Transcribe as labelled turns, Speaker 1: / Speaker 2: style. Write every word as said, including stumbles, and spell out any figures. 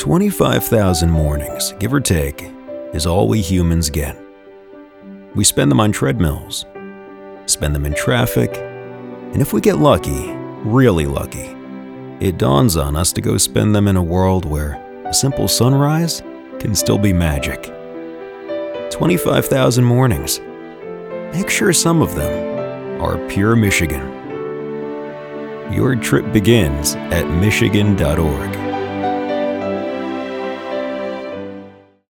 Speaker 1: twenty-five thousand mornings, give or take, is all we humans get. We spend them on treadmills, spend them in traffic, and if we get lucky, really lucky, it dawns on us to go spend them in a world where a simple sunrise can still be magic. twenty-five thousand mornings. Make sure some of them are pure Michigan. Your trip begins at Michigan dot org.